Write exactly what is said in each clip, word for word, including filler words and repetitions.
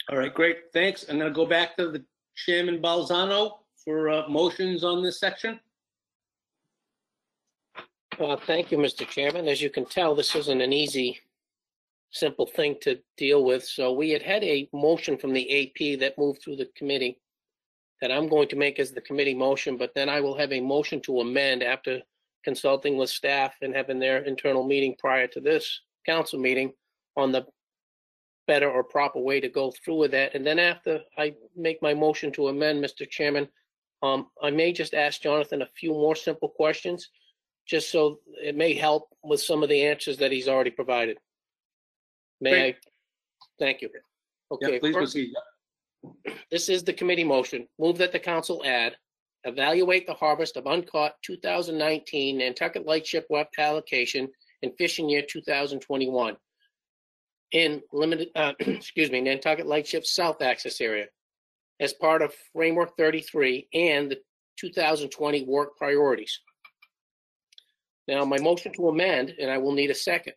All right, great, thanks. I'm gonna go back to the Chairman Balzano for uh, motions on this section. Uh, thank you, Mister Chairman. As you can tell, this isn't an easy, simple thing to deal with. So we had had a motion from the A P that moved through the committee that I'm going to make as the committee motion, but then I will have a motion to amend after consulting with staff and having their internal meeting prior to this council meeting on the better or proper way to go through with that. And then after I make my motion to amend, Mister Chairman, um, I may just ask Jonathan a few more simple questions, just so it may help with some of the answers that he's already provided. May Great. I? Thank you. Okay. Yeah, please first, proceed. this is the committee motion. Move that the council add, evaluate the harvest of uncaught two thousand nineteen Nantucket Lightship Weft allocation in fishing year two thousand twenty-one in limited, uh, excuse me, Nantucket Lightship South Access Area as part of Framework thirty-three and the two thousand twenty work priorities. Now, my motion to amend, and I will need a second.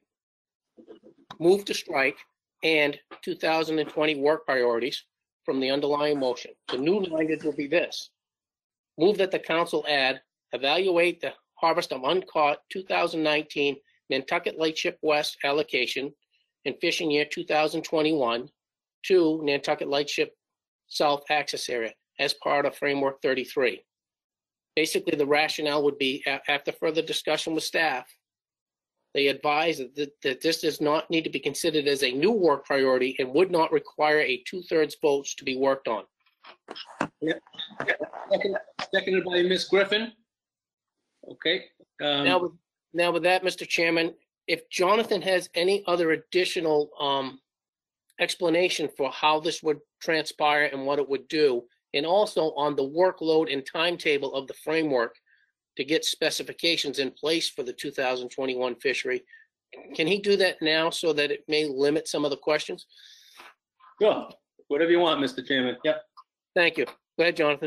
Move to strike and two thousand twenty work priorities from the underlying motion. The new language will be this. Move that the council add, evaluate the harvest of uncaught two thousand nineteen Nantucket Lightship West allocation in fishing year two thousand twenty-one to Nantucket Lightship South Access Area as part of Framework thirty-three. Basically, the rationale would be, after further discussion with staff, they advise that, that this does not need to be considered as a new work priority and would not require a two-thirds votes to be worked on. Yeah. Second, seconded by Miz Griffin. Okay. Um, Now, with, now with that, Mister Chairman, if Jonathan has any other additional um, explanation for how this would transpire and what it would do, and also on the workload and timetable of the framework to get specifications in place for the two thousand twenty-one fishery, can he do that now so that it may limit some of the questions? Sure, whatever you want, Mister Chairman. Yep. Thank you. Go ahead, Jonathan.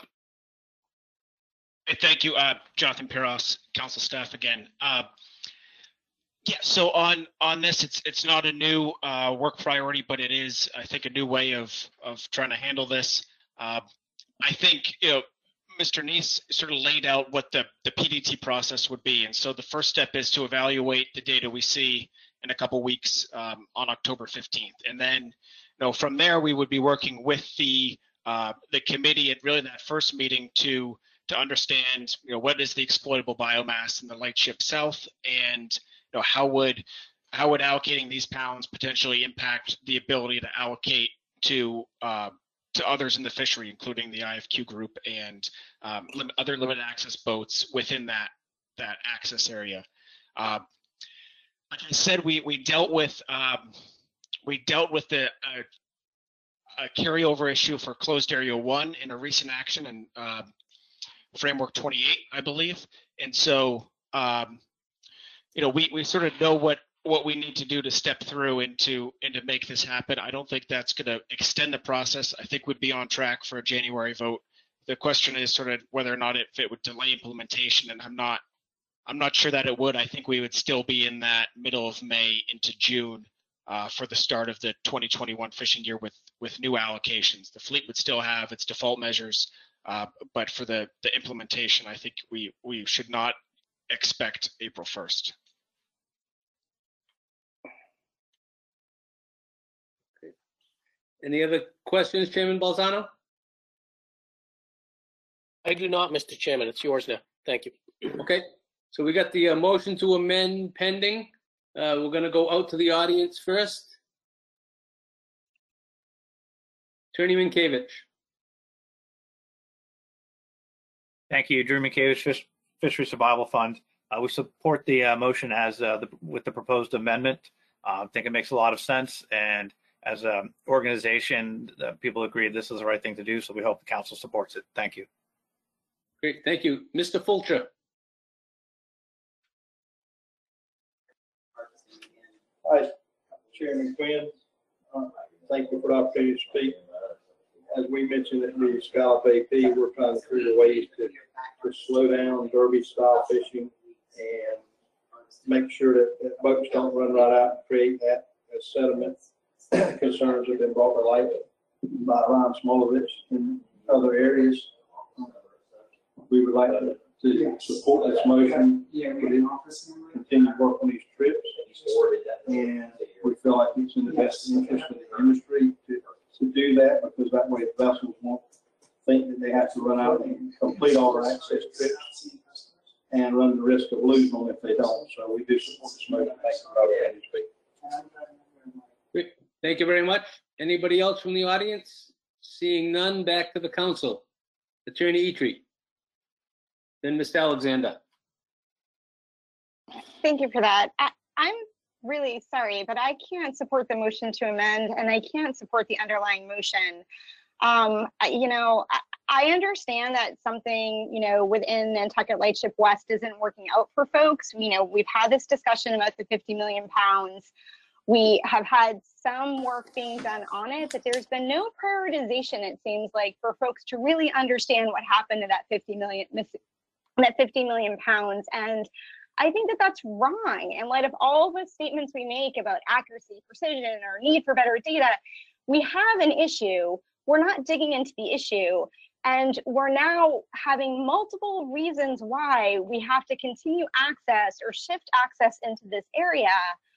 Hey, thank you, uh, Jonathan Piros, council staff again. Uh, yeah, so on on this, it's it's not a new uh, work priority, but it is, I think, a new way of of trying to handle this. Uh, I think, you know, Mister Neese sort of laid out what the, the P D T process would be. And so the first step is to evaluate the data we see in a couple weeks um, on October fifteenth. And then, you know, from there, we would be working with the uh, the committee at really that first meeting to to understand, you know, what is the exploitable biomass in the Lightship South, and, you know, how would how would allocating these pounds potentially impact the ability to allocate to uh, to others in the fishery, including the I F Q group and um, lim other limited access boats within that that access area. Uh, like I said, we we dealt with um, we dealt with the uh, a carryover issue for closed area one in a recent action in uh, framework twenty-eight, I believe, and so um, you know we we sort of know what. what we need to do to step through into and to make this happen. I don't think that's going to extend the process. I think we'd be on track for a January vote. The question is sort of whether or not it, if it would delay implementation, and I'm not I'm not sure that it would. I think we would still be in that middle of May into June uh, for the start of the twenty twenty-one fishing year with with new allocations. The fleet would still have its default measures, uh, but for the the implementation, I think we we should not expect April first. Any other questions, Chairman Balzano? I do not, Mister Chairman. It's yours now. Thank you. Okay, so we got the uh, motion to amend pending. Uh, we're going to go out to the audience first. Attorney Minkiewicz. Thank you, Drew Minkiewicz, Fish, Fishery Survival Fund. Uh, we support the uh, motion as uh, the, with the proposed amendment. Uh, I think it makes a lot of sense, and as an organization, uh, people agree this is the right thing to do, so we hope the council supports it. Thank you. Great, thank you. Mister Fulcher. Hi, Chairman Quinn. Uh, thank you for the opportunity to speak. As we mentioned at the Scallop A P, we're trying to figure ways to, to slow down derby style fishing and make sure that, that boats don't run right out and create that, that sediment. Concerns have been brought to light by Ron Smolovich in other areas. We would like to, to support this motion, continue to work on these trips, and we feel like it's in the best interest of the industry to, to do that, because that way vessels won't think that they have to run out and complete all their access trips and run the risk of losing them if they don't. So we do support this motion. Thank you for letting me speak. Great. Thank you very much. Anybody else from the audience? Seeing none, back to the council. Attorney Eatry. Then Mister Alexander. Thank you for that. I, I'm really sorry, but I can't support the motion to amend, and I can't support the underlying motion. Um, I, you know, I, I understand that something, you know, within Nantucket Lightship West isn't working out for folks. You know, we've had this discussion about the fifty million pounds. We have had some work being done on it, but there's been no prioritization, it seems like, for folks to really understand what happened to that fifty million, that fifty million pounds. And I think that that's wrong. In light of all the statements we make about accuracy, precision, or need for better data, we have an issue. We're not digging into the issue. And we're now having multiple reasons why we have to continue access or shift access into this area.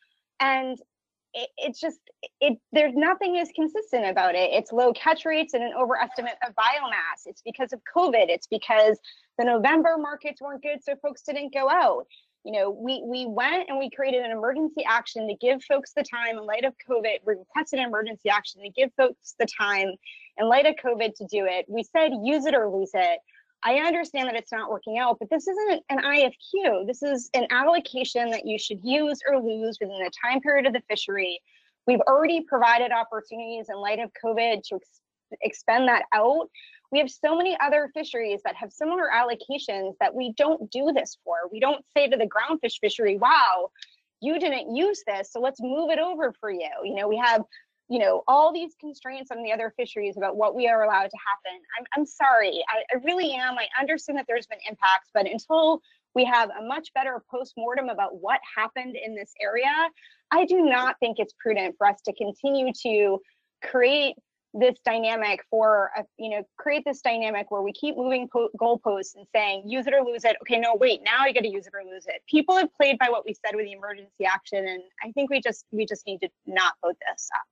And it, it's just, it there's nothing is consistent about it. It's low catch rates and an overestimate of biomass. It's because of COVID. It's because the November markets weren't good, so folks didn't go out. You know, we, we went and we created an emergency action to give folks the time in light of COVID. We requested an emergency action to give folks the time in light of COVID to do it. We said use it or lose it. I understand that it's not working out, but this isn't an I F Q. This is an allocation that you should use or lose within the time period of the fishery. We've already provided opportunities in light of COVID to ex expend that out. We have so many other fisheries that have similar allocations that we don't do this for. We don't say to the groundfish fishery, wow, you didn't use this, so let's move it over for you. You know, we have, you know, all these constraints on the other fisheries about what we are allowed to happen. I'm, I'm sorry, I, I really am. I understand that there's been impacts, but until we have a much better post-mortem about what happened in this area, I do not think it's prudent for us to continue to create this dynamic for, a, you know, create this dynamic where we keep moving goalposts and saying, use it or lose it. Okay, no, wait, now I got to use it or lose it. People have played by what we said with the emergency action, and I think we just, we just need to not vote this up.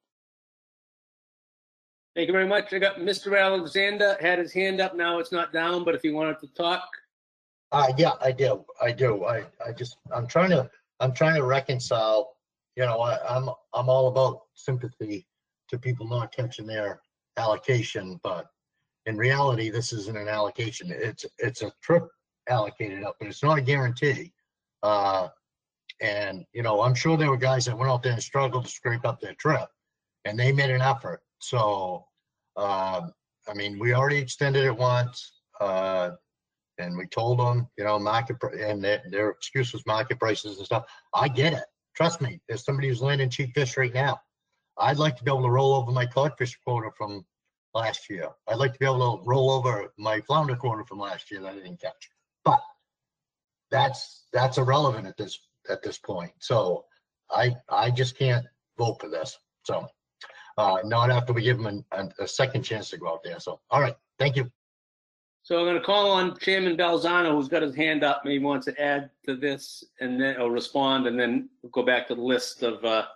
Thank you very much. I got Mister Alexander had his hand up. Now it's not down, but if he wanted to talk. Uh, yeah, I do. I do. I, I just, I'm trying to, I'm trying to reconcile, you know, I, I'm, I'm all about sympathy to people not catching their allocation, but in reality, this isn't an allocation. It's, it's a trip allocated up, but it's not a guarantee. Uh, and, you know, I'm sure there were guys that went out there and struggled to scrape up their trip, and they made an effort. So, uh, I mean, we already extended it once, uh, and we told them, you know, market, and their, their excuse was market prices and stuff. I get it. Trust me, there's somebody who's landing cheap fish right now. I'd like to be able to roll over my codfish quota from last year. I'd like to be able to roll over my flounder quota from last year that I didn't catch. But that's that's irrelevant at this at this point. So I I just can't vote for this. So uh, not after we give them a, a, a second chance to go out there. So all right, thank you. So I'm going to call on Chairman Balzano, who's got his hand up. Maybe wants to add to this and then or respond, and then we'll go back to the list of uh,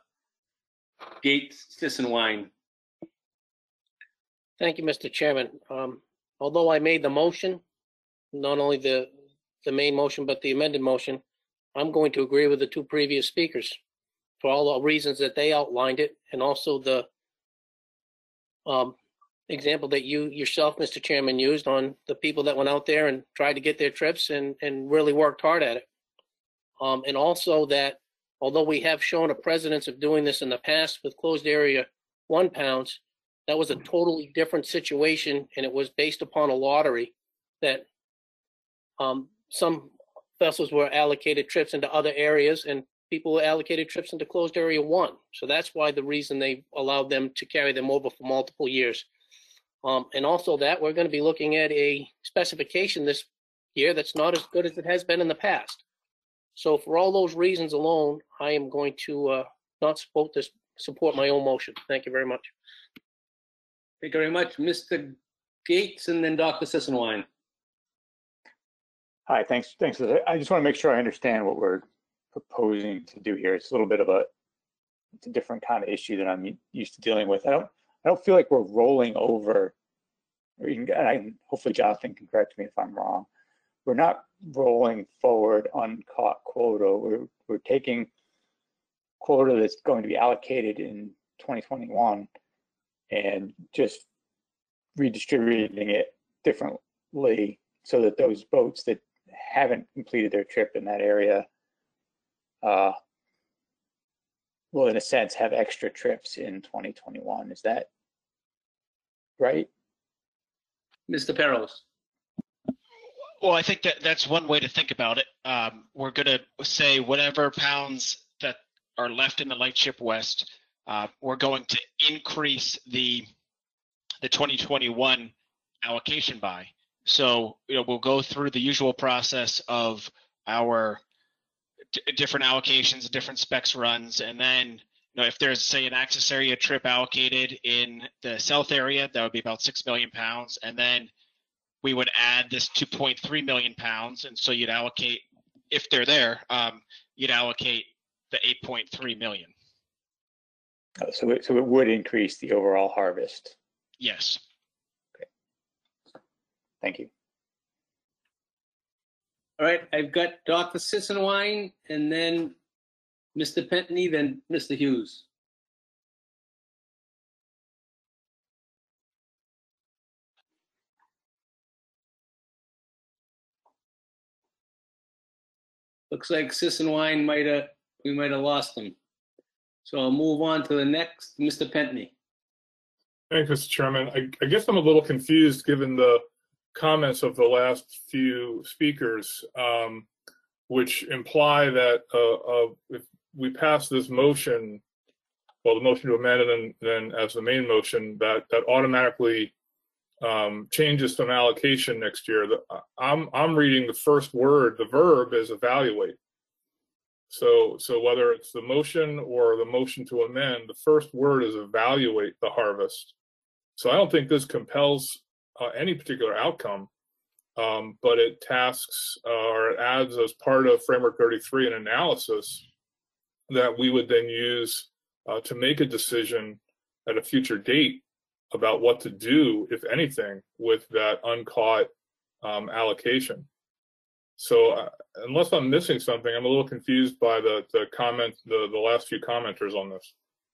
Gates, Sisson-Wine. Thank you, Mister Chairman. Um, although I made the motion, not only the, the main motion, but the amended motion, I'm going to agree with the two previous speakers for all the reasons that they outlined it, and also the um, example that you yourself, Mister Chairman, used on the people that went out there and tried to get their trips and, and really worked hard at it. Um, and also that although we have shown a precedence of doing this in the past with closed area one pounds, that was a totally different situation, and it was based upon a lottery that um, some vessels were allocated trips into other areas and people were allocated trips into closed area one. So that's why the reason they allowed them to carry them over for multiple years. Um, and also that we're going to be looking at a specification this year that's not as good as it has been in the past. So for all those reasons alone, I am going to uh, not support this, support my own motion. Thank you very much. Thank you very much. Mister Gates and then Doctor Sisselwine. Hi, thanks. Thanks. I just want to make sure I understand what we're proposing to do here. It's a little bit of a, it's a different kind of issue that I'm used to dealing with. I don't, I don't feel like we're rolling over, or you can, and I, hopefully Jonathan can correct me if I'm wrong. We're not rolling forward uncaught quota. We're, we're taking quota that's going to be allocated in twenty twenty-one and just redistributing it differently so that those boats that haven't completed their trip in that area uh, will, in a sense, have extra trips in twenty twenty-one. Is that right? Mister Perros. Well, I think that that's one way to think about it. Um, we're going to say whatever pounds that are left in the Lightship West, uh, we're going to increase the the twenty twenty-one allocation by. So, you know, we'll go through the usual process of our d- different allocations, different specs runs, and then, you know, if there's, say, an access area trip allocated in the south area, that would be about six million pounds, and then we would add this two point three million pounds, and so you'd allocate, if they're there, um, you'd allocate the eight point three million. Oh, so, it, so it would increase the overall harvest. Yes. Thank you. All right, I've got Doctor Sisselwine and then Mister Pentney, then Mister Hughes. Looks like Sisselwine might have, we might have lost him. So I'll move on to the next, Mister Pentney. Thanks, Mister Chairman. I, I guess I'm a little confused given the comments of the last few speakers, um, which imply that uh, uh, if we pass this motion, well, the motion to amend it and then as the main motion, that that automatically um, changes some allocation next year. The, I'm I'm reading the first word, the verb is evaluate. So so whether it's the motion or the motion to amend, the first word is evaluate the harvest. So I don't think this compels uh, any particular outcome, um, but it tasks uh, or it adds as part of Framework thirty-three an analysis that we would then use uh, to make a decision at a future date about what to do, if anything, with that uncaught um, allocation. So uh, unless I'm missing something, I'm a little confused by the the comment, the, the last few commenters on this.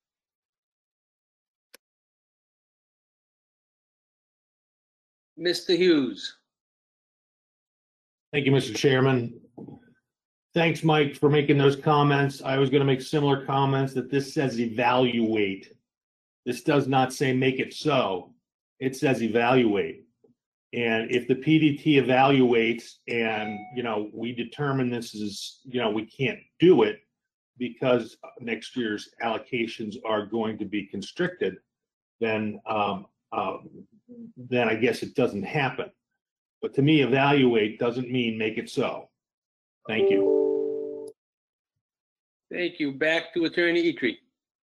Mister Hughes. Thank you, Mister Chairman. Thanks, Mike, for making those comments. I was going to make similar comments that this says evaluate. This does not say make it so. It says evaluate. And if the P D T evaluates and, you know, we determine this is, you know, we can't do it because next year's allocations are going to be constricted, then, um, um, then I guess it doesn't happen. But to me, evaluate doesn't mean make it so. Thank you. Thank you. Back to Attorney Eatry.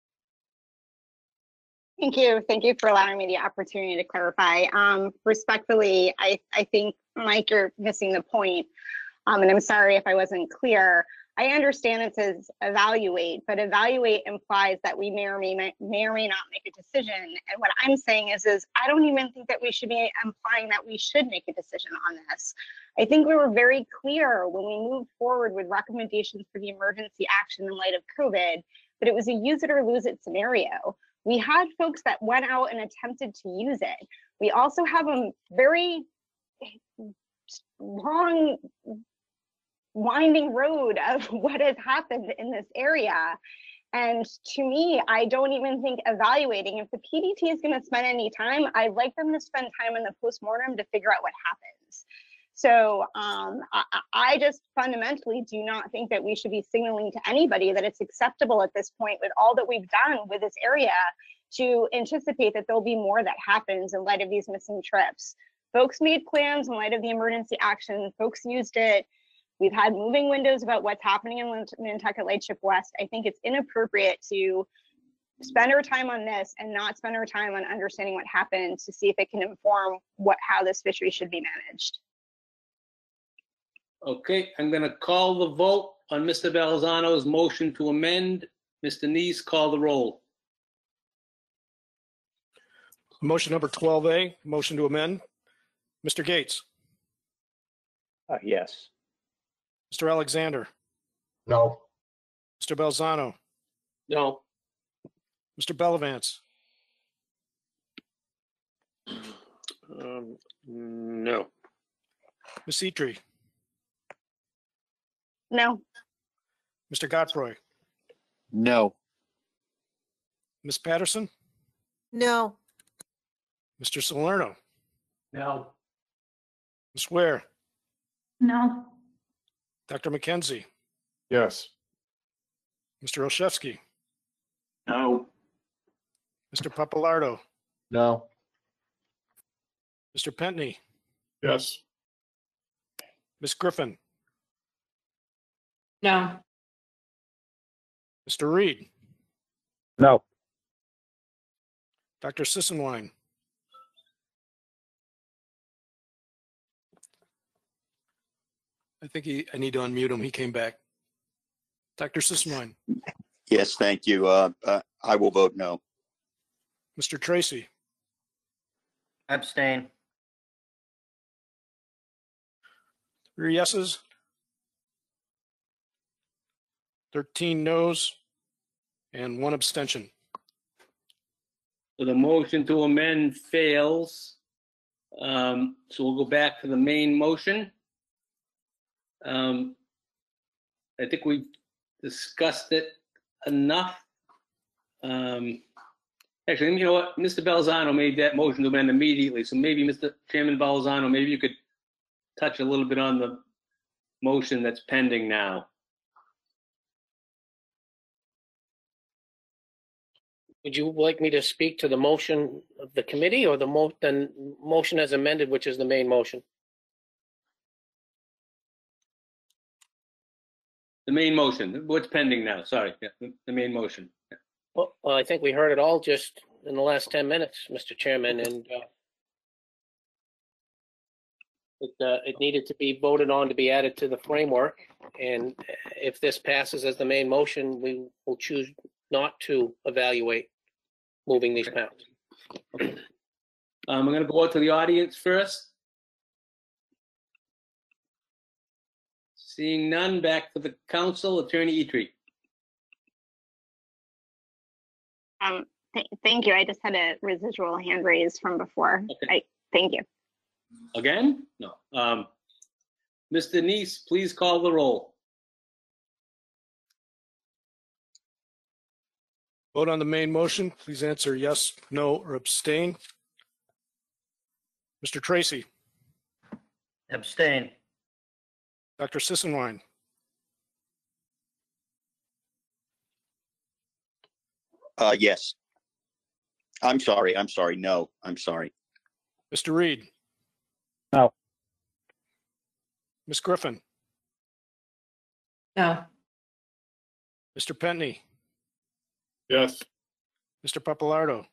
Thank you. Thank you for allowing me the opportunity to clarify. Um, respectfully, I, I think, Mike, you're missing the point. Um, and I'm sorry if I wasn't clear. I understand it says evaluate, but evaluate implies that we may or may, may or may not make a decision. And what I'm saying is, is I don't even think that we should be implying that we should make a decision on this. I think we were very clear when we moved forward with recommendations for the emergency action in light of COVID, but it was a use it or lose it scenario. We had folks that went out and attempted to use it. We also have a very long winding road of what has happened in this area. And to me, I don't even think evaluating, if the P D T is going to spend any time, I'd like them to spend time in the postmortem to figure out what happens. So um, I, I just fundamentally do not think that we should be signaling to anybody that it's acceptable at this point with all that we've done with this area to anticipate that there'll be more that happens in light of these missing trips. Folks made plans in light of the emergency action. Folks used it. We've had moving windows about what's happening in Nantucket Lightship West. I think it's inappropriate to spend our time on this and not spend our time on understanding what happened to see if it can inform what how this fishery should be managed. Okay, I'm going to call the vote on Mister Balzano's motion to amend. Mister Neese, call the roll. Motion number twelve A, motion to amend. Mister Gates, Uh, yes. Mister Alexander, No, Mister Balzano, No. Mister Bellavance, Um, no. Miss Etrie, No. Mister Godfroy, No. Miss Patterson, No. Mister Salerno, No. Miss Ware, No. Doctor McKenzie, Yes. Mister Olszewski, No. Mister Papalardo, no, Mister Pentney, Yes. Miss Griffin, No. Mister Reed, No. Doctor Sissenwine, I think he, I need to unmute him. He came back. Doctor Sissenwine, Yes, thank you. Uh, uh, I will vote no. Mister Tracy, Abstain. three yeses, thirteen noes, and one abstention. So the motion to amend fails. Um, So we'll go back to the main motion. Um, I think we've discussed it enough. Um, Actually, you know what? Mister Balzano made that motion to amend immediately, so maybe, Mister Chairman Balzano, maybe you could touch a little bit on the motion that's pending now. Would you like me to speak to the motion of the committee or the mo, the motion as amended, which is the main motion? The main motion, what's pending now? Sorry, yeah, the- the main motion. Well, I think we heard it all just in the last ten minutes, Mister Chairman, and uh, it, uh, it needed to be voted on to be added to the framework. And if this passes as the main motion, we will choose not to evaluate moving these pounds. Um, I'm going to go out to the audience first. Seeing none, back to the council. Attorney Etrie. Um, th- thank you. I just had a residual hand raised from before. Okay. I, thank you. Again? No. Um, Mister Neese, please call the roll. Vote on the main motion. Please answer yes, no, or abstain. Mister Tracy, Abstain. Doctor Sissenwine, Uh, yes. I'm sorry. I'm sorry. No, I'm sorry. Mister Reed. No. Miss Griffin, No. Mister Pentney, Yes. Mister Papalardo,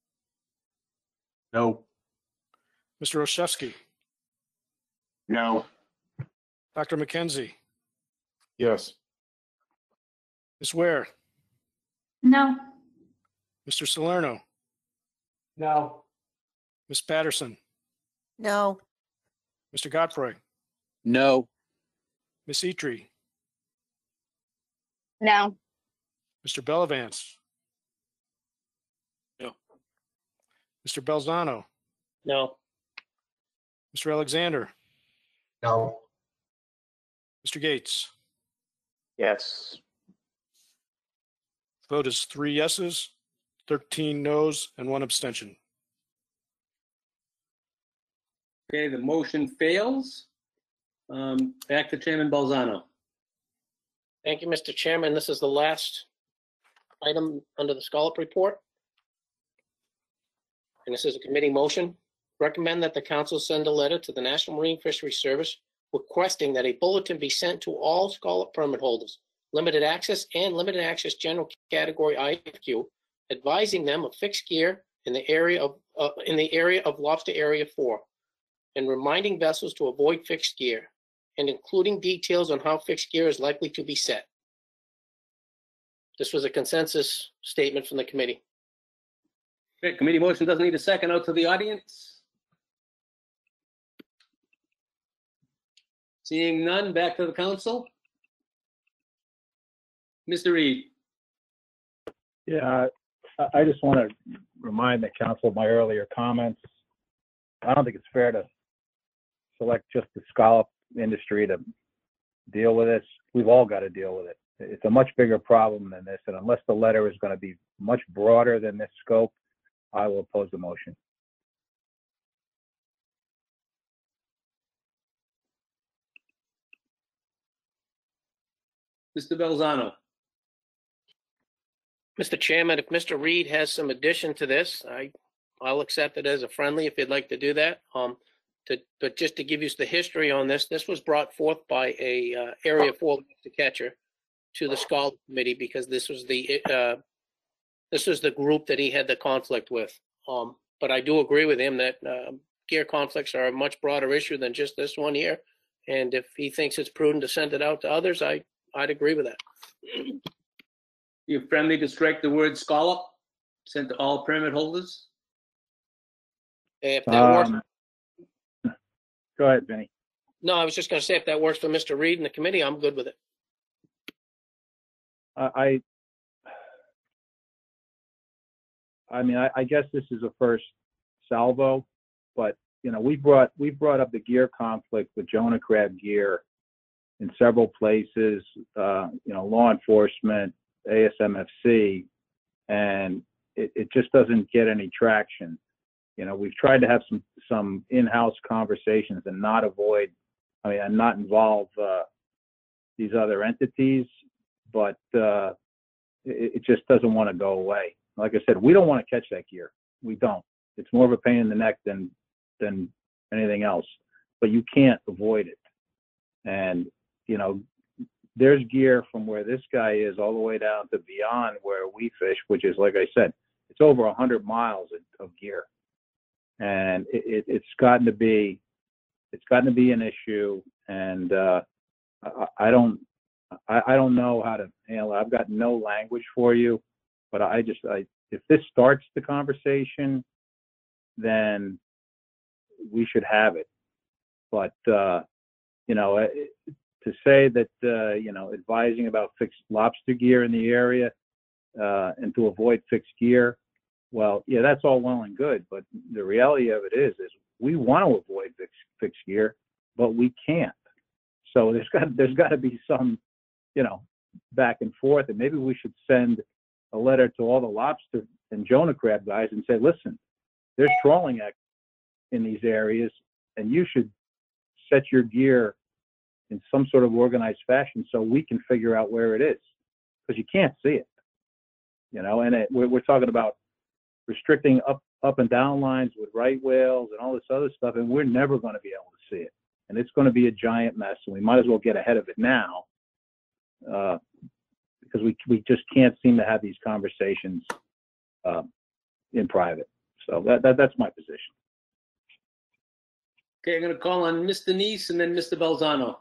No. Mister Olszewski, No. Doctor McKenzie, Yes. Miss Ware, No. Mister Salerno, No. Miss Patterson, No. Mister Godfroy, No. Miss Etrie, No. Mister Bellavance. No. Mister Balzano, No. Mister Alexander, no, Mister Gates. Yes. Vote is three yeses, thirteen noes, and one abstention. Okay, the motion fails. Um, back to Chairman Balzano. Thank you, Mister Chairman. This is the last item under the Scallop report. And this is a committee motion. Recommend that the council send a letter to the National Marine Fisheries Service requesting that a bulletin be sent to all Scallop permit holders, limited access and limited access general category I F Q, advising them of fixed gear in the area of, uh, in the area of Lobster Area four, and reminding vessels to avoid fixed gear, and including details on how fixed gear is likely to be set. This was a consensus statement from the committee. Okay, committee motion doesn't need a second. Out to the audience. Seeing none, back to the council. Mister Reed. Yeah, I- I just want to remind the council of my earlier comments. I don't think it's fair to select just the scallop industry to deal with this. We've all got to deal with it. It's a much bigger problem than this, and unless the letter is going to be much broader than this scope, I will oppose the motion. Mister Belzano. Mister Chairman, if Mister Reed has some addition to this, I, I'll accept it as a friendly if you'd like to do that. Um, to, but just to give you the history on this, this was brought forth by a uh, Area four lobster catcher to the Scald Committee because this was the uh, this was the group that he had the conflict with. Um, but I do agree with him that uh, gear conflicts are a much broader issue than just this one here. And if he thinks it's prudent to send it out to others, I, I'd agree with that. You friendly to strike the word scallop, sent to all permit holders? If that works. Um, Go ahead, Vinny. No, I was just going to say if that works for Mister Reed and the committee, I'm good with it. I, I mean, I, I guess this is a first salvo, but you know, we brought we brought up the gear conflict with Jonah Crab gear in several places. Uh, you know, law enforcement, A S M F C, and it, it just doesn't get any traction. You know, we've tried to have some some in-house conversations and not avoid, I mean, and not involve uh, these other entities, but uh, it, it just doesn't want to go away. Like I said, we don't want to catch that gear. We don't. It's more of a pain in the neck than than anything else. But you can't avoid it. And you know, there's gear from where this guy is all the way down to beyond where we fish, which is, like I said, it's over a hundred miles of, of gear. And it, it, it's gotten to be, it's gotten to be an issue, and uh, I, I don't, I, I don't know how to handle it. I've got no language for you, but I just, I, if this starts the conversation, then we should have it. But uh, you know, it, to say that uh, you know, advising about fixed lobster gear in the area uh, and to avoid fixed gear. Well, yeah, that's all well and good, but the reality of it is, is we want to avoid fixed, fixed gear, but we can't. So there's got there's got to be some, you know, back and forth, and maybe we should send a letter to all the lobster and Jonah crab guys and say, listen, there's trawling act in these areas, and you should set your gear in some sort of organized fashion so we can figure out where it is, because you can't see it, you know. And it, we're, we're talking about restricting up up and down lines with right whales and all this other stuff, and we're never going to be able to see it, and it's going to be a giant mess, and we might as well get ahead of it now, uh, because we we just can't seem to have these conversations uh, in private. So that, that that's my position. Okay, I'm going to call on Mister Neese and then Mister Belzano.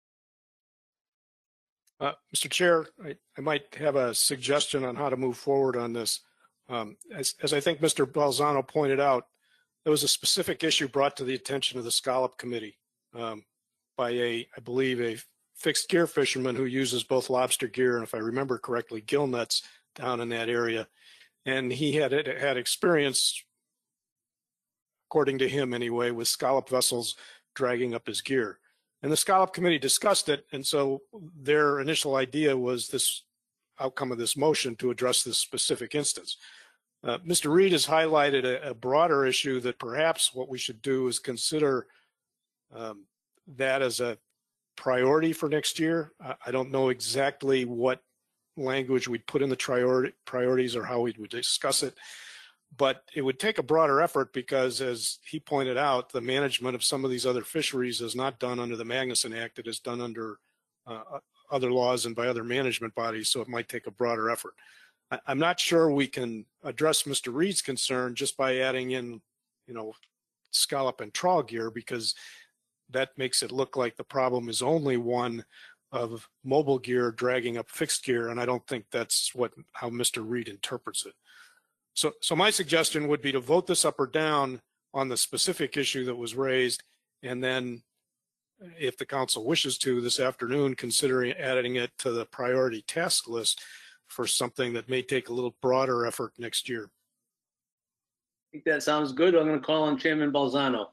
Uh, Mister Chair, I, I might have a suggestion on how to move forward on this. Um, as, as I think Mister Balzano pointed out, there was a specific issue brought to the attention of the Scallop Committee um, by a, I believe, a fixed gear fisherman who uses both lobster gear and, if I remember correctly, gill nets down in that area. And he had had experience, according to him anyway, with scallop vessels dragging up his gear. And the Scallop Committee discussed it, and so their initial idea was this outcome of this motion to address this specific instance. Uh, Mister Reed has highlighted a, a broader issue that perhaps what we should do is consider um, that as a priority for next year. I, I don't know exactly what language we'd put in the priority, priorities or how we would discuss it, but it would take a broader effort because, as he pointed out, the management of some of these other fisheries is not done under the Magnuson Act. It is done under uh, other laws and by other management bodies, so it might take a broader effort. I, I'm not sure we can address Mister Reed's concern just by adding in, you know, scallop and trawl gear, because that makes it look like the problem is only one of mobile gear dragging up fixed gear, and I don't think that's what how Mister Reed interprets it. So, so my suggestion would be to vote this up or down on the specific issue that was raised, and then if the council wishes to this afternoon, considering adding it to the priority task list for something that may take a little broader effort next year. I think that sounds good. I'm going to call on Chairman Balzano.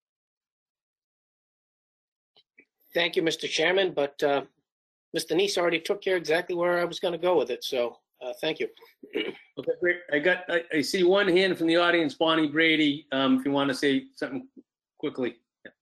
Thank you, Mister Chairman, but uh, Mister Neese already took care exactly where I was going to go with it, so uh, thank you. Okay, great. I got, I, I see one hand from the audience, Bonnie Brady, um, if you want to say something quickly. Yeah.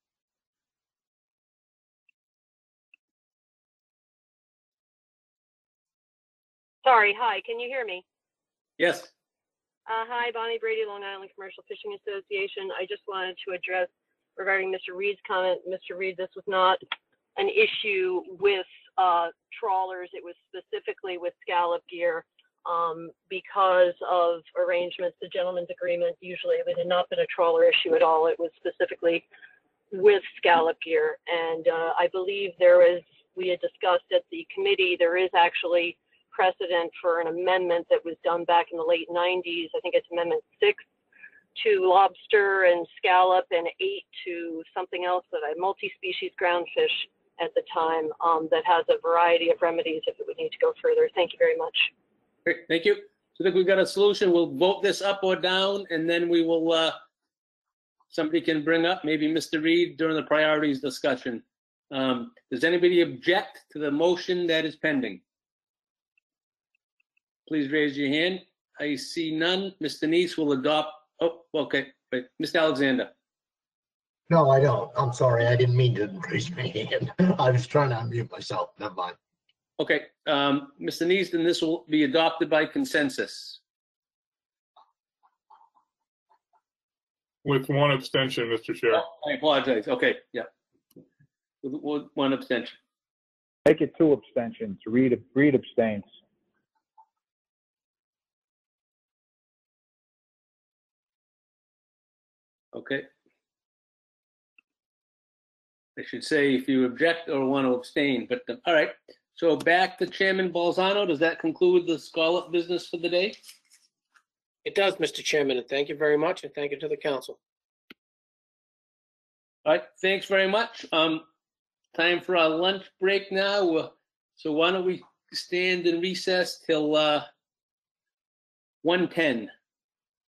Sorry, hi, can you hear me? Yes. Uh, hi, Bonnie Brady, Long Island Commercial Fishing Association. I just wanted to address regarding Mister Reed's comment. Mister Reed, this was not an issue with uh, trawlers. It was specifically with scallop gear um, because of arrangements, the gentleman's agreement. Usually it had not been a trawler issue at all. It was specifically with scallop gear. And uh, I believe there is, we had discussed at the committee, there is actually precedent for an amendment that was done back in the late nineties. I think it's Amendment six to lobster and scallop, and eight to something else that I, multi-species groundfish at the time, um, that has a variety of remedies if it would need to go further. Thank you very much. Great, thank you. So I think we've got a solution. We'll vote this up or down, and then we will, uh, somebody can bring up, maybe Mister Reed during the priorities discussion. Um, does anybody object to the motion that is pending? Please raise your hand. I see none. Mister Neese will adopt. Oh, okay. Wait, Mister Alexander. No, I don't. I'm sorry. I didn't mean to raise my hand. I was trying to unmute myself. Never mind. Okay, um, Mister Neese, then this will be adopted by consensus. With one abstention, Mister Chair. I apologize. Okay, yeah. With, with one abstention. Make it two abstentions. Reed, Reed abstains. Okay. I should say if you object or want to abstain, but uh, all right. So back to Chairman Balzano. Does that conclude the scallop business for the day? It does, Mister Chairman, and thank you very much, and thank you to the council. All right, thanks very much. Um, time for our lunch break now. Uh, so why don't we stand in recess till uh, one ten.